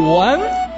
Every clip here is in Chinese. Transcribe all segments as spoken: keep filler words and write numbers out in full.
文。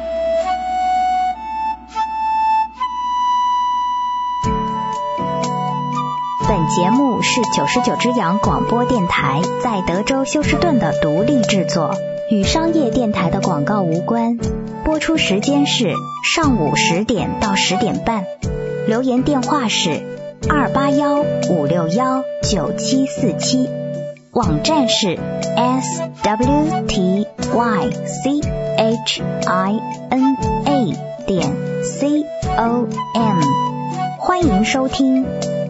本节目是九十九只羊广播电台在德州休斯顿的独立制作，与商业电台的广告无关。播出时间是上午十点到十点半。留言电话是二八幺五六幺九七四七，网站是 s w t y c h i n a 点 c o m， 欢迎收听。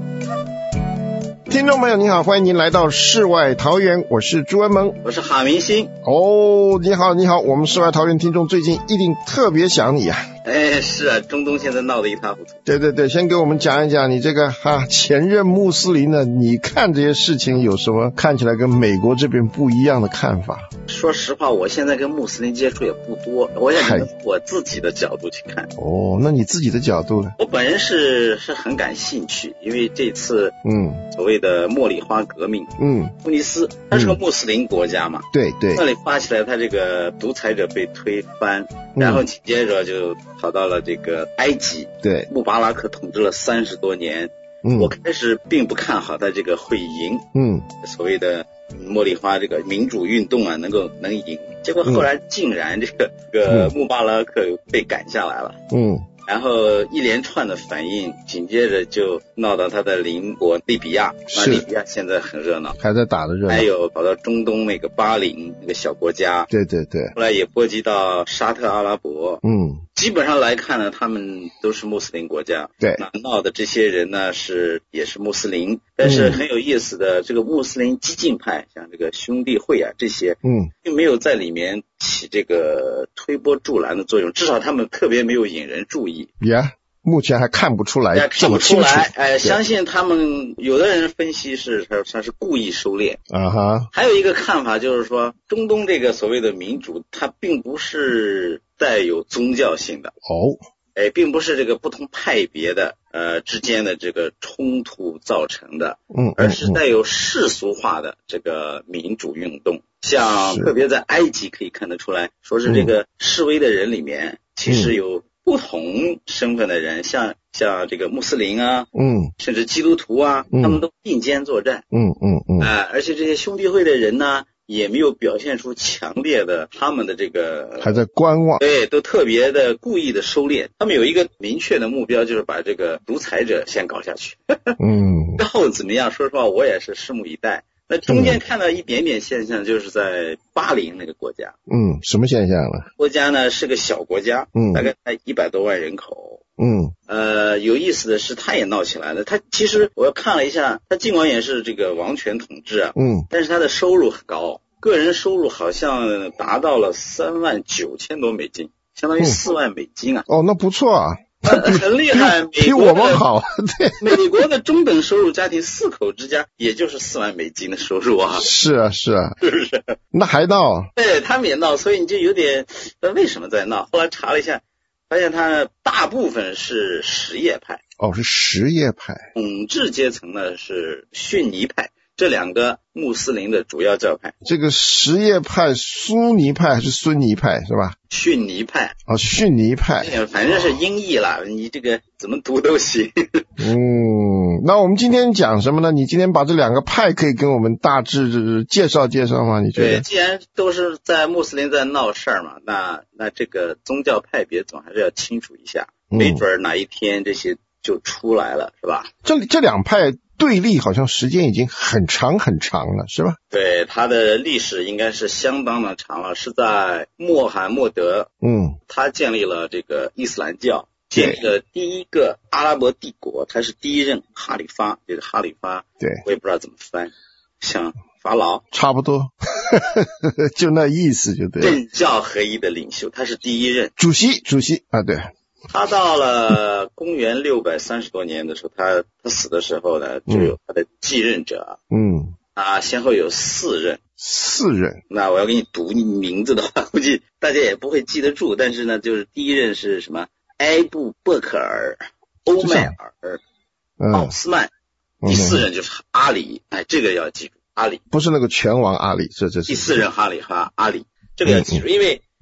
听众朋友你好，欢迎您来到世外桃源，我是朱文萌， 我是哈明星。 哦，你好你好，我们世外桃源听众最近一定特别想你啊。 哎，是啊，中东现在闹得一塌糊涂。 对对对，先给我们讲一讲你这个哈前任穆斯林呢，你看这些事情有什么看起来跟美国这边不一样的看法？ 说实话，我现在跟穆斯林接触也不多，我也从我自己的角度去看。 哦，那你自己的角度呢？ 我本人是是很感兴趣，因为这次嗯所谓的茉莉花革命， 嗯， 突尼斯它是个穆斯林国家嘛， 嗯、对对， 那里发起来，它这个独裁者被推翻，然后紧接着就跑到了这个埃及， 对， 穆巴拉克统治了三十多年， 嗯， 我开始并不看好他这个会赢， 嗯， 所谓的茉莉花这个民主运动啊，能够能赢，结果后来竟然这个、嗯、这个穆巴拉克被赶下来了， 嗯。 然后一连串的反应，紧接着就闹到他的邻国利比亚，那利比亚现在很热闹， 还在打的热闹， 还有跑到中东那个巴林那个小国家， 对对对， 后来也波及到沙特阿拉伯， 嗯， 基本上来看呢，他们都是穆斯林国家， 对， 那闹的这些人呢是也是穆斯林，但是很有意思的，嗯、这个穆斯林激进派，像这个兄弟会啊这些， 嗯， 并没有在里面起这个推波助澜的作用，至少他们特别没有引人注意。 呀、yeah, 目前还看不出来这么清楚。 看不出来，哎，相信他们有的人分析是他他是故意收敛啊哈。Uh-huh. 还有一个看法就是说，中东这个所谓的民主，它并不是带有宗教性的哦。Oh. 哎，并不是这个不同派别的呃之间的这个冲突造成的， 嗯，嗯而是带有世俗化的这个民主运动。像特别在埃及可以看得出来，说是这个示威的人里面，嗯、其实有不同身份的人，像像这个穆斯林啊， 嗯， 甚至基督徒啊， 嗯、 他们都并肩作战， 嗯嗯嗯， 啊、呃，而且这些兄弟会的人呢，也没有表现出强烈的他们的这个还在观望， 对，都特别的故意的收敛。他们有一个明确的目标，就是把这个独裁者先搞下去。 嗯， 之后怎么样？说实话，我也是拭目以待。那中间看到一点点现象，就是在巴林那个国家。 嗯，什么现象呢？ 国家呢是个小国家， 嗯， 大概才一百多万人口。 嗯， 呃，有意思的是，他也闹起来了。他其实我看了一下，他尽管也是这个王权统治啊， 嗯， 但是他的收入很高。个人收入好像达到了三万九千多美金，相当于四万美金啊！ 嗯、哦，那不错啊， 呃、很厉害， 比, 比我们好。对， 美国的中等收入家庭四口之家，也就是四万美金的收入啊！ 是啊，是啊， 是不是？ 那还闹？ 对，他们也闹，所以你就有点，那为什么在闹？后来查了一下，发现他大部分是什叶派。 哦，是什叶派。 统治阶层呢是逊尼派。这两个穆斯林的主要教派， 这个什叶派、苏尼派还是孙尼派是吧？ 逊尼派哦，逊尼派， 反正是音译啦，哦、你这个怎么读都行。 嗯，那我们今天讲什么呢？你今天把这两个派可以跟我们大致介绍介绍吗？你觉得？ 对，既然都是在穆斯林在闹事儿嘛，那那这个宗教派别总还是要清楚一下， 嗯、 没准哪一天这些就出来了，是吧？ 这这两派对立好像时间已经很长很长了，是吧？ 对，它的历史应该是相当的长了，是在穆罕默德， 嗯， 他建立了这个伊斯兰教，建立了第一个阿拉伯帝国，他是第一任哈里发，就是哈里发， 对， 我也不知道怎么翻，像法老， 差不多，就那意思就对了。 政教合一的领袖，他是第一任主席，主席啊，对。 他到了公元六百三十多年的时候，他他死的时候呢，就有他的继任者， 嗯， 啊，先后有四任， 四任。 那我要给你读名字的话，估计大家也不会记得住。但是呢，就是第一任是什么？埃布·贝克尔、欧迈尔、 嗯、 奥斯曼，第四任就是阿里，哎，这个要记住，阿里不是那个拳王阿里，这这是第四任哈里哈阿里，这个要记住，嗯嗯因为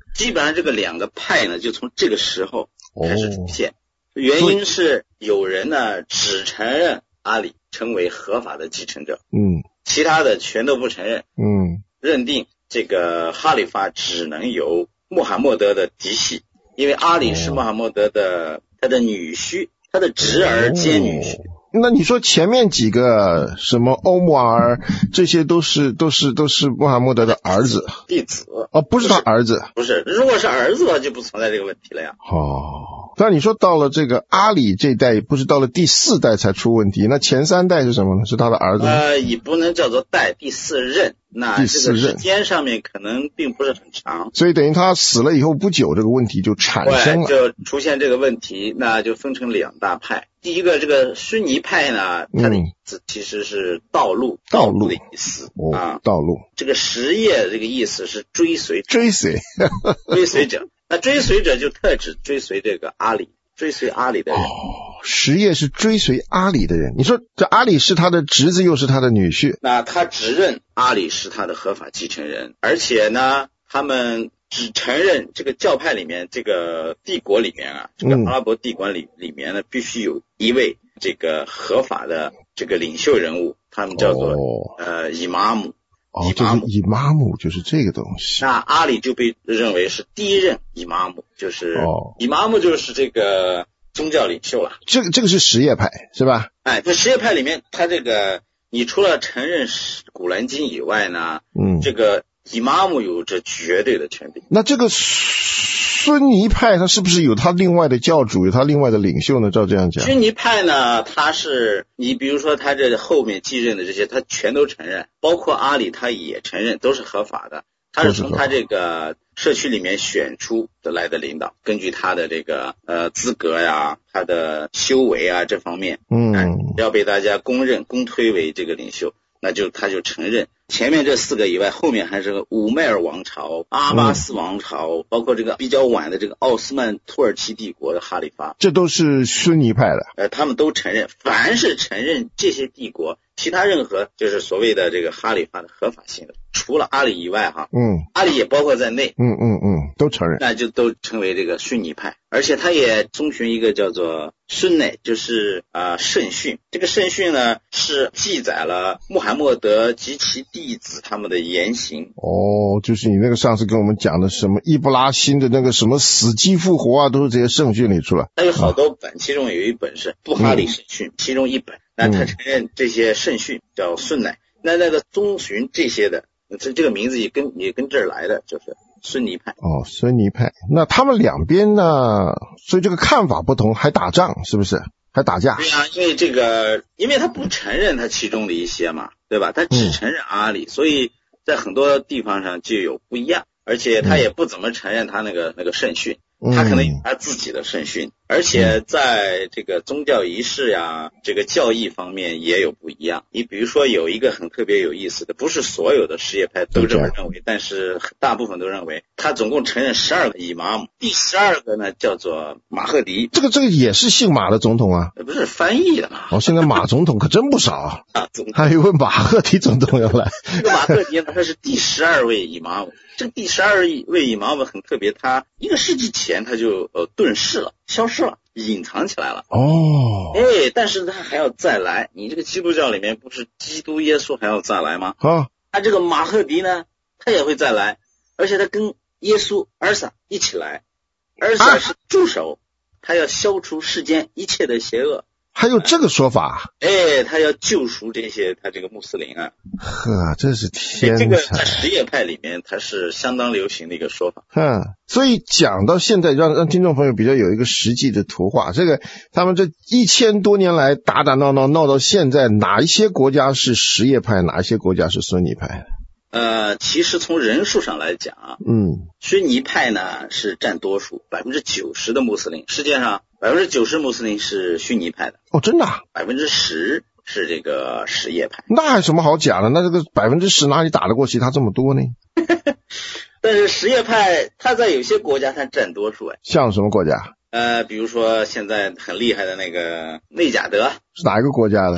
基本上这个两个派呢，就从这个时候开始出现。哦、原因是有人呢只承认阿里成为合法的继承者， 嗯， 其他的全都不承认， 嗯， 认定这个哈里发只能由穆罕默德的嫡系，因为阿里是穆罕默德的他的女婿，他的侄儿兼女婿。 哦，那你说前面几个什么欧穆尔，这些都是都是都是穆罕默德的儿子弟子哦，不是他儿子， 不是，如果是儿子的话就不存在这个问题了呀。 哦，那你说到了这个阿里这代，不是到了第四代才出问题？那前三代是什么呢？是他的儿子吗？ 呃，也不能叫做代，第四任。那这个时间上面可能并不是很长， 所以等于他死了以后不久，这个问题就产生了， 就出现这个问题，那就分成两大派。第一个这个逊尼派呢，它的意思其实是道路， 道路的意思、 哦、 啊， 道路。 这个什叶这个意思是追随， 追随， 追随者。那追随者就特指追随这个阿里，追随阿里的人。 哦，什叶是追随阿里的人。你说这阿里是他的侄子，又是他的女婿， 那他只认阿里是他的合法继承人，而且呢，他们只承认这个教派里面，这个帝国里面啊，这个阿拉伯帝国里、嗯、里面呢，必须有一位这个合法的这个领袖人物，他们叫做、哦、呃伊玛目。 哦，就是伊玛目，就是这个东西。 那阿里就被认为是第一任伊玛目，就是哦，伊玛目就是这个宗教领袖了。 这个这个是什叶派是吧？ 哎，在什叶派里面，他这个你除了承认古兰经以外呢，嗯，这个伊玛目有着绝对的权柄。 那这个孙尼派他是不是有他另外的教主，有他另外的领袖呢？照这样讲， 孙尼派呢，他是你比如说他这后面继任的这些，他全都承认，包括阿里他也承认，都是合法的。他是从他这个社区里面选出的来的领导，根据他的这个呃资格呀，他的修为啊这方面， 嗯， 要被大家公认公推为这个领袖，那就他就承认。前面这四个以外，后面还是个乌麦尔王朝、阿巴斯王朝、嗯、包括这个比较晚的这个奥斯曼土耳其帝国的哈里发， 这都是孙尼派的。 呃，他们都承认，凡是承认这些帝国，其他任何就是所谓的这个哈里发的合法性的，除了阿里以外哈， 嗯， 阿里也包括在内， 嗯嗯嗯，都承认， 那就都称为这个逊尼派，而且他也遵循一个叫做顺内，就是啊、呃、圣训。这个圣训呢是记载了穆罕默德及其弟子他们的言行。 哦，就是你那个上次跟我们讲的什么伊布拉辛的那个什么死鸡复活啊，都是这些圣训里出来。 他有好多本，啊、其中有一本是布哈里圣训，嗯、其中一本，那他承认这些圣训叫顺内。那那个遵循这些的，这这个名字也跟也跟这儿来的，就是孙尼派。 哦，孙尼派。那他们两边呢，所以这个看法不同，还打仗是不是？还打架？ 对啊，因为这个，因为他不承认他其中的一些嘛，对吧？他只承认阿里，嗯、所以在很多地方上就有不一样，而且他也不怎么承认他那个那个圣训。他可能有他自己的圣训，而且在这个宗教仪式呀，这个教义方面也有不一样。你比如说有一个很特别有意思的，不是所有的什叶派都这么认为，但是大部分都认为，他总共承认十二个伊玛目，第十二个呢叫做马赫迪。 这个这个也是姓马的总统啊？ 不是翻译的嘛？ 哦，现在马总统可真不少啊！ 啊， 还有位马赫迪总统要来。 这个马赫迪呢，他是第十二位伊玛目。这个第十二位伊玛目很特别，他一个世纪前他就呃遁世了，消失了，隐藏起来了。 哦， 哎，但是他还要再来。你这个基督教里面不是基督耶稣还要再来吗？ 啊， 他这个马赫迪呢，他也会再来，而且他跟耶稣儿撒一起来，儿撒是助手，他要消除世间一切的邪恶。 还有这个说法？ 哎，他要救赎这些他这个穆斯林啊。 呵，这是天才。 这个在什叶派里面，它是相当流行的一个说法。 嗯，所以讲到现在，让让听众朋友比较有一个实际的图画。这个他们这一千多年来打打闹闹闹到现在，哪一些国家是什叶派，哪一些国家是孙尼派？ 呃，其实从人数上来讲啊， 嗯， 逊尼派呢是占多数，百分之九十的穆斯林，世界上百分之九十穆斯林是逊尼派的。 哦，真的啊？ 百分之十是这个什叶派。 那还有什么好讲的？那这个百分之十哪里打得过其他这么多呢？ 但是什叶派它在有些国家它占多数哎。 像什么国家？ 呃，比如说现在很厉害的那个内贾德， 是哪一个国家的？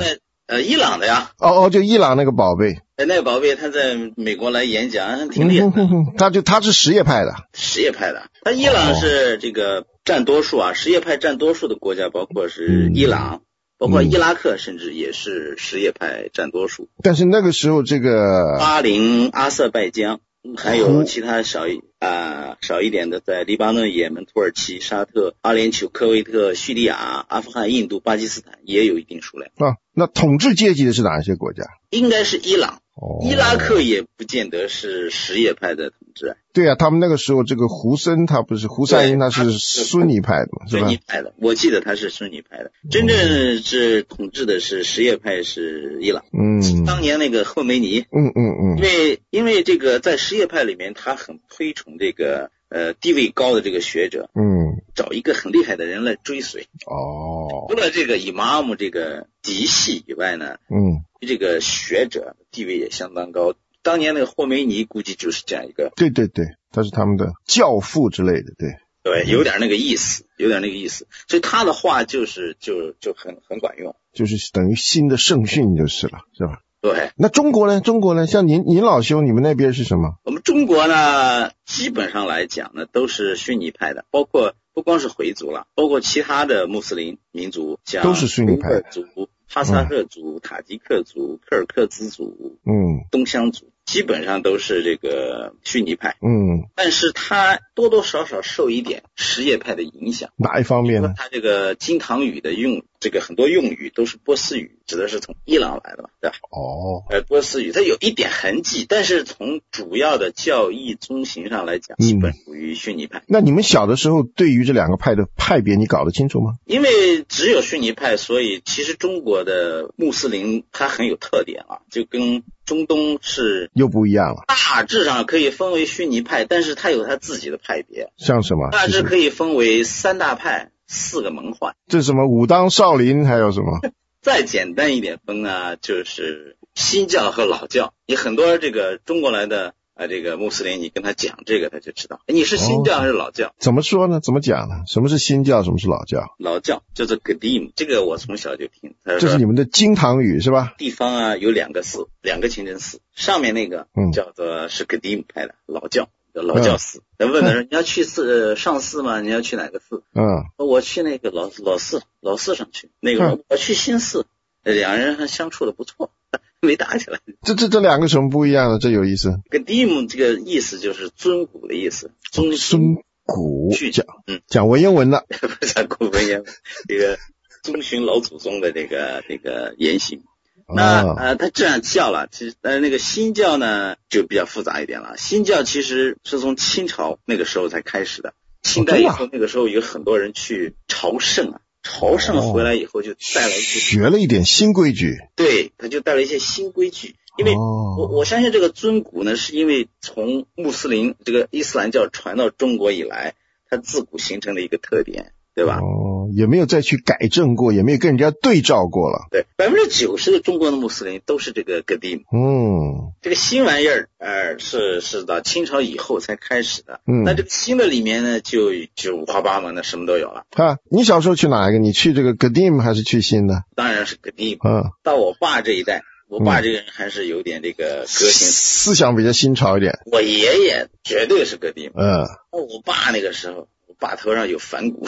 呃，伊朗的呀。 哦哦，就伊朗那个宝贝。 哎，那个宝贝他在美国来演讲，挺厉害的。 嗯、他就他是什叶派的。 什叶派的，他伊朗是这个占多数啊，什叶派占多数的国家，包括是伊朗。嗯包括伊拉克，甚至也是什叶派占多数。 但是那个时候，这个巴林、阿塞拜疆，还有其他少一啊、呃、少一点的，在黎巴嫩、也门、土耳其、沙特、阿联酋、科威特、叙利亚、阿富汗、印度、巴基斯坦也有一定数量。 啊，那统治阶级的是哪一些国家？ 应该是伊朗。 哦， 伊拉克也不见得是什叶派的统治啊。 对啊，他们那个时候这个胡森他不是胡赛因，他是孙尼派的嘛，是吧？ 孙尼派的，我记得他是孙尼派的。真正是统治的是什叶派是伊朗。 嗯， 当年那个霍梅尼。 嗯嗯嗯。 因为因为这个在什叶派里面，他很推崇这个呃地位高的这个学者。 嗯， 找一个很厉害的人来追随。 哦。 除了这个伊玛目这个嫡系以外呢， 嗯， 这个学者地位也相当高。当年那个霍梅尼估计就是这样一个。 对对对，他是他们的教父之类的，对。 对，有点那个意思，有点那个意思。所以他的话就是就就很很管用， 就是等于新的圣训就是了，是吧？ 对。 那中国呢？中国呢？像您您老兄，你们那边是什么？ 我们中国呢，基本上来讲呢，都是逊尼派的，包括不光是回族了，包括其他的穆斯林民族，像都是逊尼派族、哈萨克族、嗯、塔吉克族、柯尔克孜族、 嗯， 东乡族。基本上都是这个逊尼派， 嗯， 但是他多多少少受一点什叶派的影响。 哪一方面呢？ 他这个金堂语的用，这个很多用语都是波斯语，指的是从伊朗来的嘛，对吧？ 哦， 呃，波斯语它有一点痕迹，但是从主要的教义宗行上来讲，基本属于逊尼派。 嗯、那你们小的时候对于这两个派的派别，你搞得清楚吗？ 因为只有逊尼派，所以其实中国的穆斯林它很有特点啊，就跟中东是又不一样了， 大致上可以分为逊尼派，但是它有它自己的派别， 像什么？ 大致可以分为三大派、四个门换。 这什么武当、少林，还有什么？ 再简单一点分呢，就是新教和老教。你很多这个中国来的啊，这个穆斯林，你跟他讲这个，他就知道你是新教还是老教。 哦、怎么说呢？怎么讲呢？什么是新教？什么是老教？ 老教叫做 Qadim， 这个我从小就听。 这是你们的金堂语是吧？ 地方啊有两个寺，两个清真寺，上面那个叫做是 Qadim 派的老教，叫老教寺。人、嗯、问的人、嗯、你要去寺上寺吗？你要去哪个寺？ 嗯， 我去那个老老寺，老寺上去。那个、嗯、我去新寺，两人还相处的不错。没打起来， 这这这两个什么不一样的？这有意思。 Qadim 这个意思就是尊古的意思，尊尊古讲， 嗯， 讲文言文的， 不讲古文言文，这个遵循老祖宗的这个这个言行。那呃，他这样教了，其实但是那个新教呢就比较复杂一点了。新教其实是从清朝那个时候才开始的，清代以后、哦、那个时候有很多人去朝圣啊。朝圣回来以后就带了一些、 哦、学了一点新规矩， 对，他就带了一些新规矩。因为我我相信这个尊古呢，是因为从穆斯林这个伊斯兰教传到中国以来，它自古形成的一个特点，对吧？ 哦，也没有再去改正过，也没有跟人家对照过了。 对，百分之九十的中国的穆斯林都是这个 Qadim。 嗯， 这个新玩意儿，呃，是是到清朝以后才开始的。 嗯， 那这个新的里面呢，就就五花八门的，什么都有了。 啊，你小时候去哪一个？你去这个 Qadim 还是去新的？ 当然是 Qadim。 嗯， 到我爸这一代，我爸这个人还是有点这个革新、嗯， 思想比较新潮一点。 我爷爷绝对是 Qadim。 嗯， 我爸那个时候，我爸头上有反骨。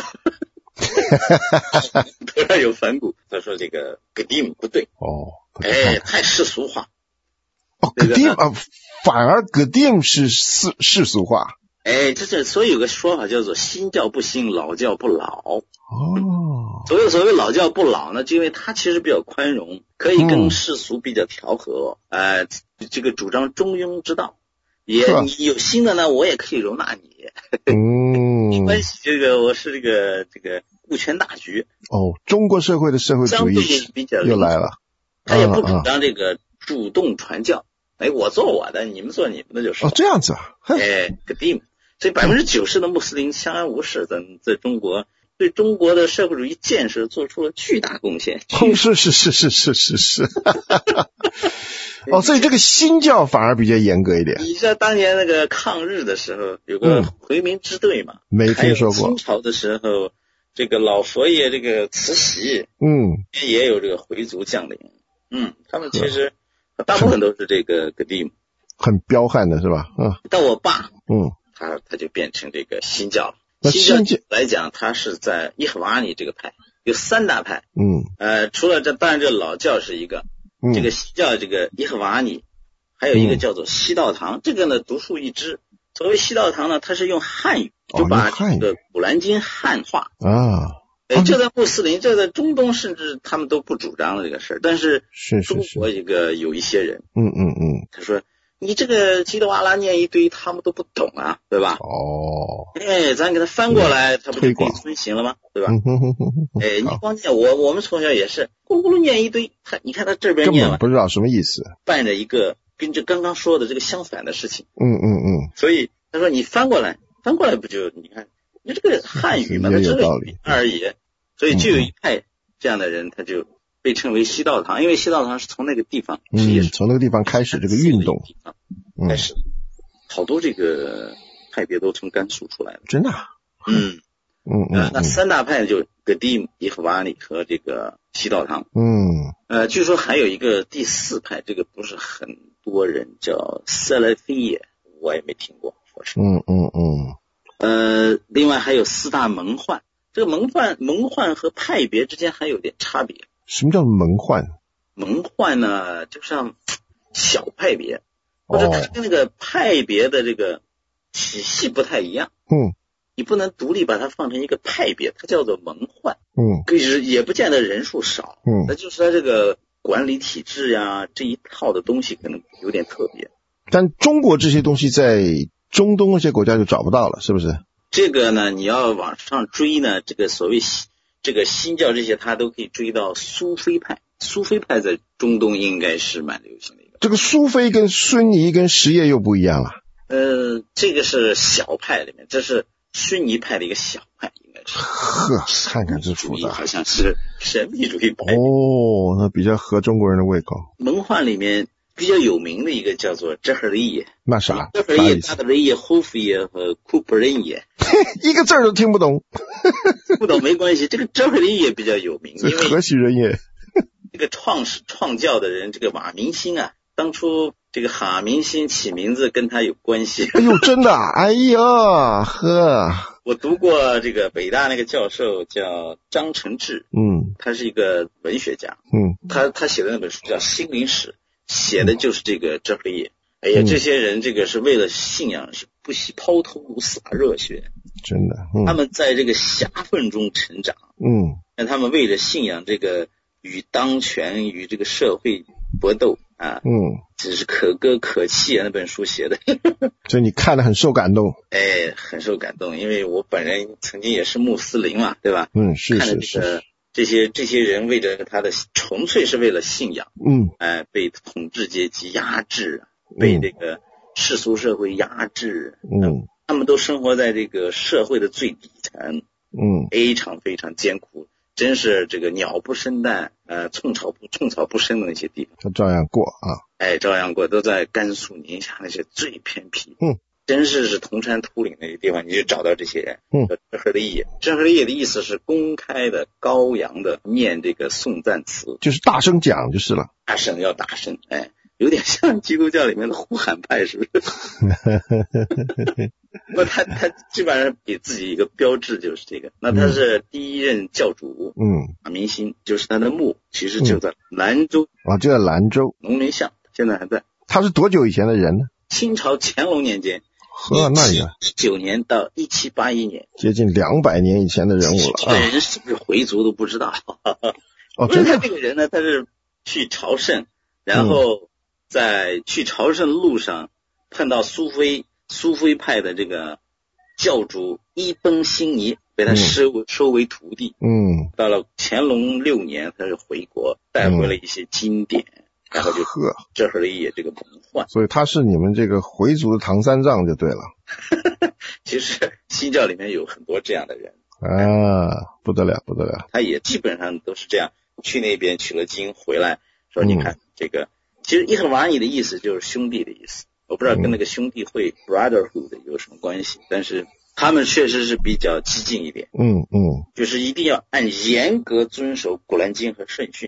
头上有反骨，他说这个 Qadim 不对哦， 哎，太世俗化。 哦 ，Qadim 啊，反而 Qadim 是世世俗化。 哎，这是所以有个说法叫做新教不新，老教不老。 哦， 所谓所谓老教不老呢，就因为它其实比较宽容，可以跟世俗比较调和，嗯、呃，这个主张中庸之道。也你有新的呢，我也可以容纳你。 嗯， 没关系，这个我是这个这个顾全大局。 哦，中国社会的社会主义比较又来了。 他也不主张这个主动传教。嗯、哎，我做我的，你们做你们的就是。 哦，这样子啊。 哎 ，Qadim， 所以百分之九十的穆斯林相安无事，在在中国对中国的社会主义建设做出了巨大贡献。 哦，是是是是是是是。哦，所以这个新教反而比较严格一点。 你像当年那个抗日的时候，有个回民支队嘛， 嗯、没听说过。 清朝的时候，这个老佛爷这个慈禧， 嗯， 也有这个回族将领。 嗯，他们其实大部分都是这个格蒂姆， 很彪悍的是吧？嗯。 到我爸， 嗯， 他他就变成这个新教了。 那新教来讲，他是在伊赫瓦尼这个派，有三大派。 嗯。 呃，除了这，当然这老教是一个， 嗯、 这个新教这个伊赫瓦尼，还有一个叫做西道堂，嗯、这个呢独树一帜。所谓西道堂呢，它是用汉语，就把这个古兰经汉化啊。 哎，这在穆斯林，这在中东，甚至他们都不主张这个事儿。但是中国一个有一些人， 嗯嗯嗯， 他说你这个基督阿拉念一堆，他们都不懂啊，对吧？ 哦， 哎，咱给他翻过来，他不就可以遵行了吗？对吧？哎，你光念我，我们从小也是咕噜咕噜念一堆，他你看他这边念根本不知道什么意思， 伴着一个跟这刚刚说的这个相反的事情。 嗯嗯嗯， 所以他说你翻过来，翻过来不就你看。你这个汉语嘛，它只是语而已，所以就有一派这样的人，他就被称为西道堂，因为西道堂是从那个地方， 嗯，从那个地方开始这个运动开始，好多这个派别都从甘肃出来的， 真的、啊， 嗯嗯嗯、 呃，那三大派就格蒂姆、伊赫瓦尼和这个西道堂， 嗯， 呃，据说还有一个第四派，这个不是很多人叫塞勒菲耶，我也没听过，说是， 嗯嗯嗯。 呃，另外还有四大蒙换，这个蒙换蒙换和派别之间还有点差别。 什么叫蒙换？ 蒙换呢，就像小派别，或者它跟那个派别的这个体系不太一样。 嗯， 你不能独立把它放成一个派别，它叫做蒙换。 嗯， 可是也不见得人数少。 嗯， 那就是它这个管理体制呀，这一套的东西可能有点特别。 但中国这些东西在中东那些国家就找不到了，是不是？ 这个呢，你要往上追呢，这个所谓这个新教这些，它都可以追到苏菲派。苏菲派在中东应该是蛮流行的一个。 这个苏菲跟孙尼跟什叶又不一样了。 呃，这个是小派里面，这是孙尼派的一个小派，应该是。 呵，看看这复杂， 好像是神秘主义派。 哦，那比较合中国人的胃口。 蒙换里面比较有名的一个叫做哲赫利耶， 那啥？ 哲赫利耶、达德利耶、胡夫耶和库布仁耶， 一个字儿都听不懂。 不懂没关系，这个哲赫利耶比较有名，因为何许人也？ 这个创始创教的人，这个马明星啊，当初这个哈明星起名字跟他有关系。 哎呦，真的？哎呀，呵。 我读过这个北大那个教授叫张承志， 嗯， 他是一个文学家， 嗯， 他他写的那本书叫《心灵史》，写的就是这个哲赫利耶。哎呀，这些人这个是为了信仰是不惜抛头颅洒热血， 真的，嗯、 他们在这个狭缝中成长， 嗯， 那他们为了信仰这个与当权与这个社会搏斗啊， 嗯， 只是可歌可泣啊，那本书写的， 所以你看了很受感动， 哎，很受感动，因为我本人曾经也是穆斯林嘛，对吧？ 嗯，是是是，看着这些这些人为着他的纯粹是为了信仰， 嗯， 哎、呃，被统治阶级压制，被这个世俗社会压制， 嗯， 他们都生活在这个社会的最底层， 嗯， 非常非常艰苦。真是这个鸟不生蛋，呃，寸草不寸草不生的那些地方， 他照样过啊！ 哎，照样过，都在甘肃宁夏那些最偏僻， 嗯， 真是是铜山秃岭那些地方，你就找到这些人。 嗯， 哲赫利耶，哲赫利耶的意思是公开的、高扬的念这个颂赞词， 就是大声讲就是了， 大声要大声，哎，有点像基督教里面的呼喊派，是不是？不，他他基本上给自己一个标志就是这个。那他是第一任教主， 嗯， 马明星，就是他的墓，其实就在兰州、 嗯、啊，就在兰州农民巷，现在还在。 他是多久以前的人呢？ 清朝乾隆年间， 呵，那也一九年到一七八一年， 接近两百年以前的人物了。 这个人是不是回族都不知道。 哦， 真的，他这个人呢，他是去朝圣，然后在去朝圣路上碰到苏菲。苏菲派的这个教主伊崩辛尼被他收、嗯、收为徒弟。 嗯， 到了乾隆六年，他是回国带回了一些经典，嗯、然后就哲赫利耶这个蒙换。 所以他是你们这个回族的唐三藏就对了。 其实新教里面有很多这样的人啊，不得了不得了。 他也基本上都是这样，去那边取了经回来，说你看、嗯、这个，其实伊赫瓦尼的意思就是兄弟的意思。我不知道跟那个兄弟会 brotherhood 有什么关系，但是他们确实是比较激进一点。 嗯嗯， 就是一定要按严格遵守古兰经和圣训。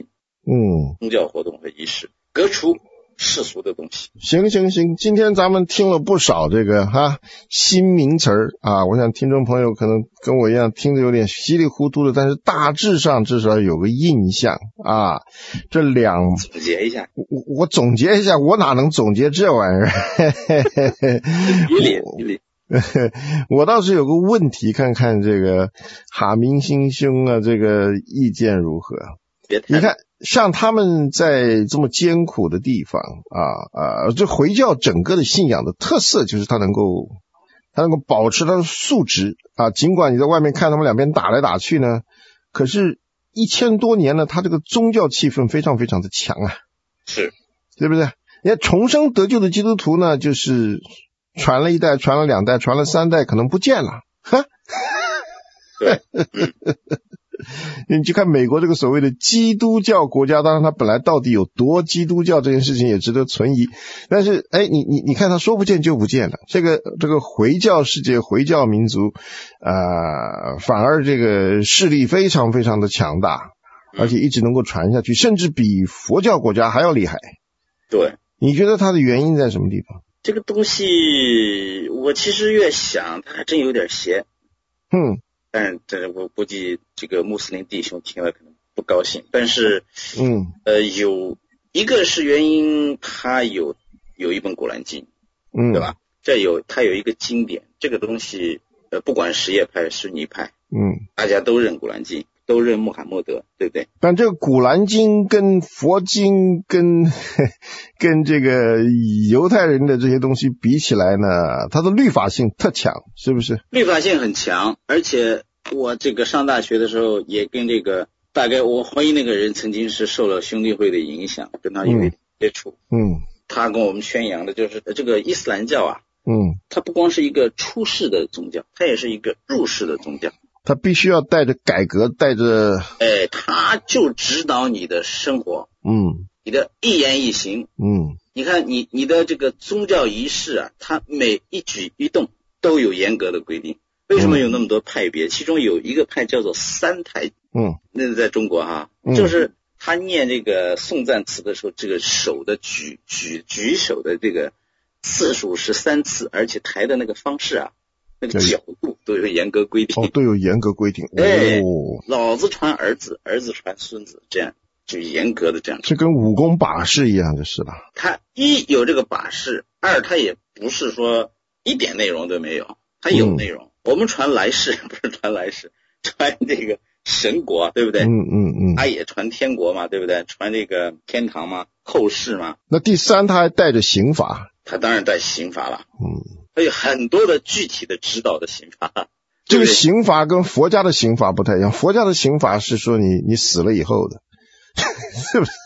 嗯， 宗教活动和仪式，革除世俗的东西。 行行行，今天咱们听了不少这个哈新名词儿啊，我想听众朋友可能跟我一样听得有点稀里糊涂的，但是大致上至少有个印象啊。这两总结一下， 我我总结一下，我哪能总结这玩意儿？ 一理一理。 我倒是有个问题，看看这个哈明星兄啊，这个意见如何？你看，像他们在这么艰苦的地方啊啊，这回教整个的信仰的特色就是它能够，它能够保持它的素质啊。尽管你在外面看他们两边打来打去呢，可是一千多年呢，它这个宗教气氛非常非常的强啊， 是， 对不对？你看重生得救的基督徒呢，就是传了一代，传了两代，传了三代，可能不见了，哈。 对。 你去看美国这个所谓的基督教国家，当然它本来到底有多基督教这件事情也值得存疑，但是哎，你你你看它说不见就不见了。这个这个回教世界、回教民族呃反而这个势力非常非常的强大，而且一直能够传下去，甚至比佛教国家还要厉害。 对， 你觉得它的原因在什么地方？ 这个东西我其实越想它还真有点邪。 嗯， 但是这我估计这个穆斯林弟兄听了可能不高兴，但是嗯呃有一个是原因，他有有一本古兰经， 嗯， 对吧？这有他有一个经典，这个东西呃不管什叶派什尼派， 嗯， 大家都认古兰经，都认穆罕默德，对不对？ 但这个古兰经跟佛经跟跟这个犹太人的这些东西比起来呢，它的律法性特强，是不是？ 律法性很强，而且我这个上大学的时候也跟这个大概我怀疑那个人曾经是受了兄弟会的影响，跟他有一点接触。 嗯， 他跟我们宣扬的就是这个伊斯兰教啊， 嗯， 它不光是一个出世的宗教，它也是一个入世的宗教。 他必须要带着改革，带着哎，他就指导你的生活， 嗯， 你的一言一行， 嗯， 你看你你的这个宗教仪式啊，它每一举一动都有严格的规定。为什么有那么多派别？嗯、其中有一个派叫做三台， 嗯， 那是在中国哈、 嗯， 就是他念这个颂赞词的时候，这个手的举举举手的这个次数是三次，而且抬的那个方式啊。那个角度都有严格规定， 哦，都有严格规定。 哎， 哦， 老子传儿子，儿子传孙子，这样就严格的这样。 这跟武功把式一样就是了。 他一有这个把式，二他也不是说一点内容都没有，他有内容。嗯、我们传来世不是传来世，传这个神国，对不对？ 嗯嗯嗯。 他也传天国嘛，对不对？传这个天堂嘛，后世嘛。 那第三，他还带着刑法。 他当然带刑法了。 嗯。 还有很多的具体的指导的刑法， 这个刑法跟佛家的刑法不太一样。佛家的刑法是说你你死了以后的，是不是？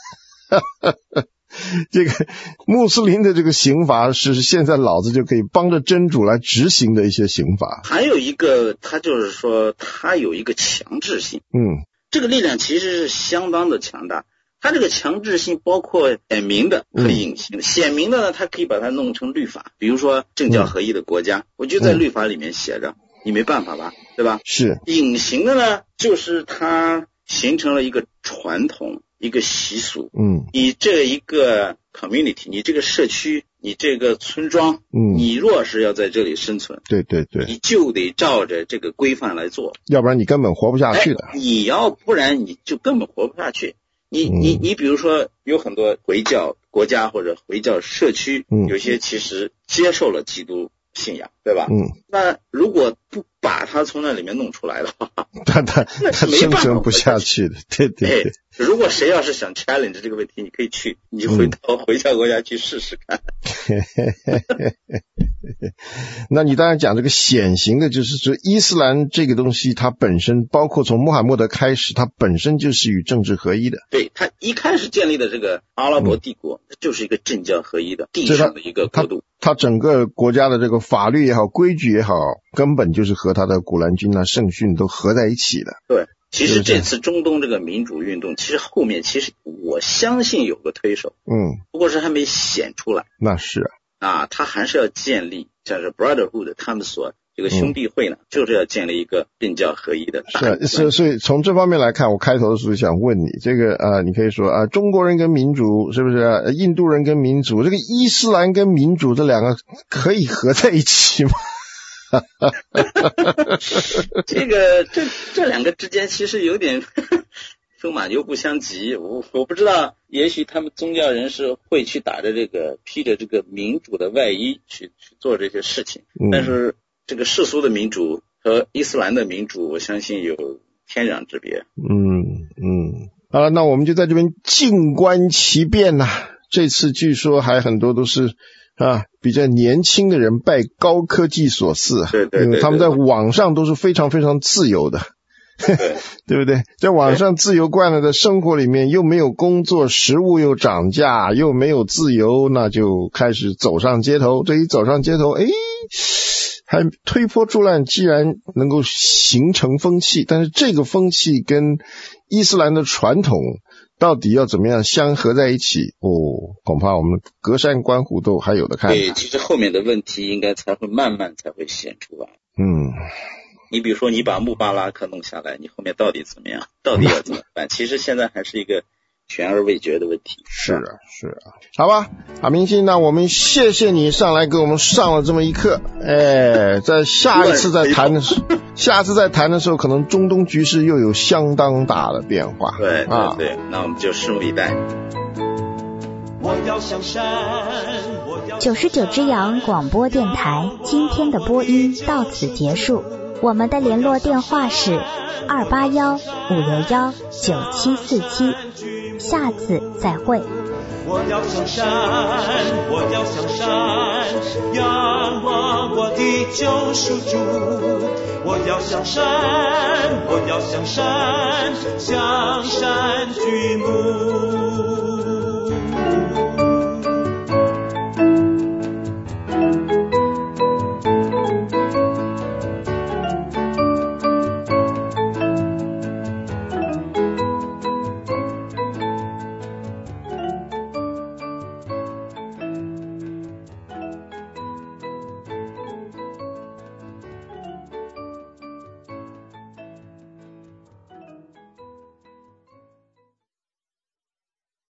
这个穆斯林的这个刑法是现在老子就可以帮着真主来执行的一些刑法。 还有一个，他就是说他有一个强制性， 嗯， 这个力量其实是相当的强大。它这个强制性包括显明的和隐形的。显明的呢，它可以把它弄成律法，比如说政教合一的国家，嗯、我就在律法里面写着，嗯、你没办法吧，对吧？ 是。 隐形的呢，就是它形成了一个传统，一个习俗。 嗯， 你这一个 community， 你这个社区，你这个村庄， 嗯， 你若是要在这里生存， 对对对， 你就得照着这个规范来做， 要不然你根本活不下去的。 哎、你要不然你就根本活不下去。你你你比如说有很多回教国家或者回教社区， 嗯， 有些其实接受了基督信仰，对吧？ 嗯， 那如果不把它从那里面弄出来的话， 他他他生存不下去的，对对对。 哎，如果谁要是想 challenge 这个问题，你可以去，你回到回教国家去试试看。 那你当然讲这个显形的，就是说伊斯兰这个东西，它本身包括从穆罕默德开始，它本身就是与政治合一的。 对，它一开始建立的这个阿拉伯帝国，嗯、就是一个政教合一的地上的一个国度。 它整个国家的这个法律也好，规矩也好，根本就是和它的古兰经啊、圣训都合在一起的。 对，其实这次中东这个民主运动，其实后面其实我相信有个推手， 嗯， 不过是还没显出来。 那是啊，他还是要建立像是 Brotherhood 他们所这个兄弟会呢，嗯、就是要建立一个政教合一的大。 是，所以所以从这方面来看，我开头的时候想问你，这个呃，你可以说啊、呃，中国人跟民主是不是、啊？印度人跟民主，这个伊斯兰跟民主这两个可以合在一起吗？ 这个这这两个之间其实有点风马牛不相及，我我不知道，也许他们宗教人士会去打着这个披着这个民主的外衣去去做这些事情，嗯、但是这个世俗的民主和伊斯兰的民主，我相信有天壤之别。 嗯嗯，好了，那我们就在这边静观其变呐、啊。这次据说还很多都是啊，比较年轻的人拜高科技所赐， 对对对， 因为他们在网上都是非常非常自由的， 对, 对不对？在网上自由惯了的生活里面，又没有工作，食物又涨价，又没有自由，那就开始走上街头。这一走上街头，诶，还推波助澜，既然能够形成风气，但是这个风气跟伊斯兰的传统到底要怎么样相合在一起？哦，恐怕我们隔山观虎斗还有的看。 对，其实后面的问题应该才会慢慢才会显出来。 嗯， 你比如说你把穆巴拉克弄下来，你后面到底怎么样？到底要怎么办？其实现在还是一个悬而未决的问题。 是啊，是啊，好吧，阿明星，那我们谢谢你上来给我们上了这么一课。哎，在下一次再谈的时候，下次再谈的时候，可能中东局势又有相当大的变化。 对对对，啊、那我们就拭目以待。 九十九之阳广播电台今天的播音到此结束，我们的联络电话是二八幺五六幺九七四七，下次再会。 我要向山，我要向山，仰望我的救赎主。我要向山，我要向山，向山举目。